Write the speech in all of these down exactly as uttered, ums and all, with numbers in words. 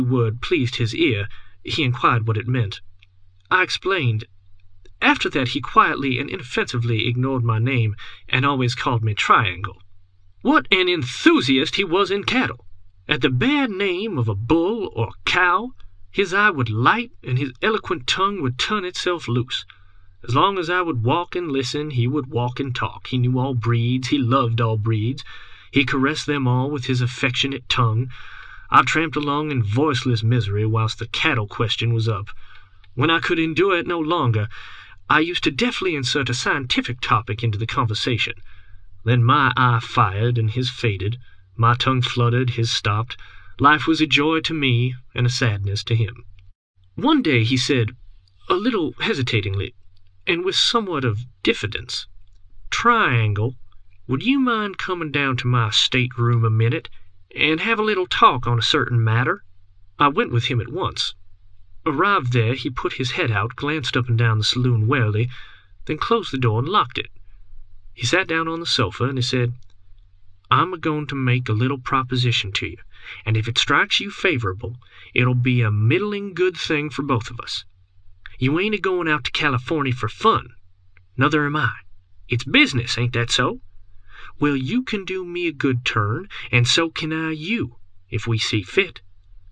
word pleased his ear, he inquired what it meant. I explained. After that he quietly and inoffensively ignored my name, and always called me Triangle. What an enthusiast he was in cattle! At the bare name of a bull or cow, his eye would light, and his eloquent tongue would turn itself loose. As long as I would walk and listen, he would walk and talk. He knew all breeds, he loved all breeds. He caressed them all with his affectionate tongue. I tramped along in voiceless misery whilst the cattle question was up. When I could endure it no longer, I used to deftly insert a scientific topic into the conversation. Then my eye fired and his faded, my tongue fluttered, his stopped. Life was a joy to me and a sadness to him. One day he said, a little hesitatingly, and with somewhat of diffidence, "Triangle, would you mind coming down to my stateroom a minute and have a little talk on a certain matter?" I went with him at once. Arrived there, he put his head out, glanced up and down the saloon warily, then closed the door and locked it. He sat down on the sofa, and he said, "I'm a-going to make a little proposition to you, and if it strikes you favorable, it'll be a middling good thing for both of us. You ain't a-going out to Californy for fun. Nother am I. It's business, ain't that so? Well, you can do me a good turn, and so can I you, if we see fit.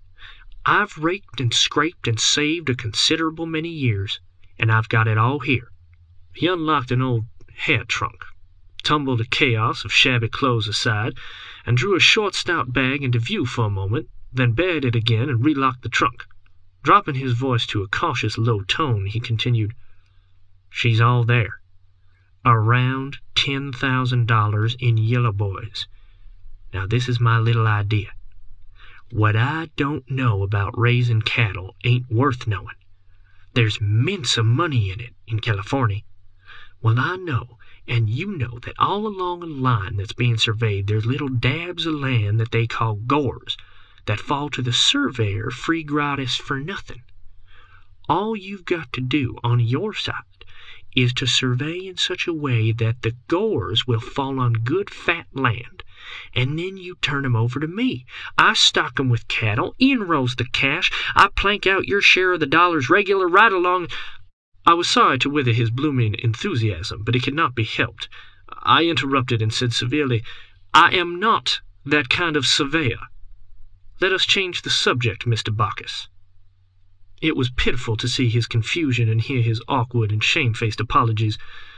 I've raked and scraped and saved a considerable many years, and I've got it all here." He unlocked an old hair trunk, tumbled a chaos of shabby clothes aside, and drew a short stout bag into view for a moment, then bared it again and relocked the trunk. Dropping his voice to a cautious low tone, he continued, "She's all there. Around ten thousand dollars in yellow boys. Now this is my little idea. What I don't know about raising cattle ain't worth knowing. There's mints of money in it in Californy. Well, I know, and you know, that all along a line that's being surveyed there's little dabs of land that they call gores that fall to the surveyor free gratis for nothing. All you've got to do on your side is to survey in such a way that the gores will fall on good fat land, and then you turn 'em over to me. I stock 'em with cattle, in rolls the cash, I plank out your share of the dollars regular right along." I was sorry to wither his blooming enthusiasm, but it could not be helped. I interrupted and said severely, "I am not that kind of surveyor. Let us change the subject, Mister Bacchus." It was pitiful to see his confusion and hear his awkward and shamefaced apologies.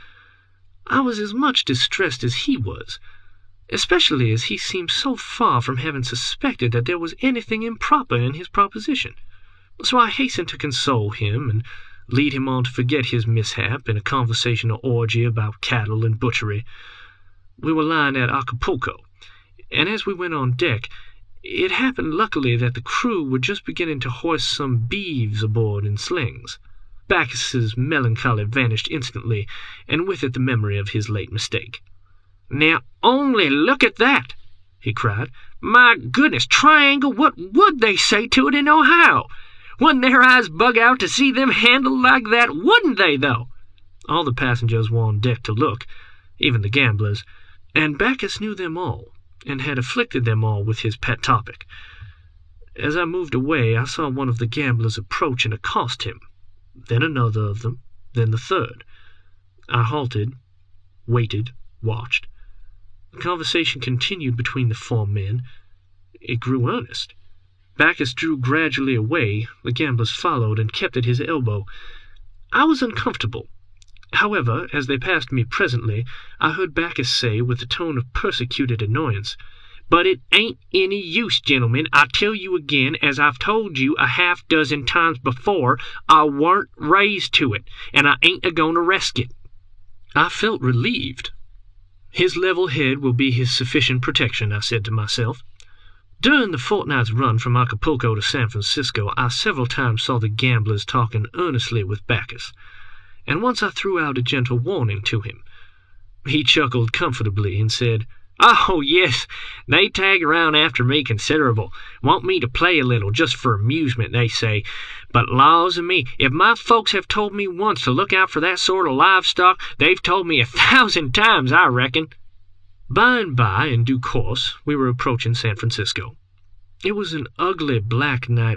I was as much distressed as he was, especially as he seemed so far from having suspected that there was anything improper in his proposition. So I hastened to console him and lead him on to forget his mishap in a conversational orgy about cattle and butchery. We were lying at Acapulco, and as we went on deck, it happened luckily that the crew were just beginning to hoist some beeves aboard in slings. Bacchus's melancholy vanished instantly, and with it the memory of his late mistake. "Now only look at that!" he cried. "My goodness, Triangle, what would they say to it in Ohio? Wouldn't their eyes bug out to see them handled like that, wouldn't they, though?" All the passengers were on deck to look, even the gamblers, and Bacchus knew them all, and had afflicted them all with his pet topic. As I moved away, I saw one of the gamblers approach and accost him, then another of them, then the third. I halted, waited, watched. The conversation continued between the four men. It grew earnest. Bacchus drew gradually away, the gamblers followed and kept at his elbow. I was uncomfortable. However, as they passed me presently, I heard Bacchus say, with a tone of persecuted annoyance, "But it ain't any use, gentlemen. I tell you again, as I've told you a half dozen times before, I warn't raised to it, and I ain't a-going to resk it." I felt relieved. His level head will be his sufficient protection, I said to myself. During the fortnight's run from Acapulco to San Francisco, I several times saw the gamblers talking earnestly with Bacchus, and once I threw out a gentle warning to him. He chuckled comfortably and said, "Oh, yes, they tag around after me considerable. Want me to play a little, just for amusement, they say. But laws o' me, if my folks have told me once to look out for that sort of livestock, they've told me a thousand times, I reckon." By and by, in due course, we were approaching San Francisco. It was an ugly black night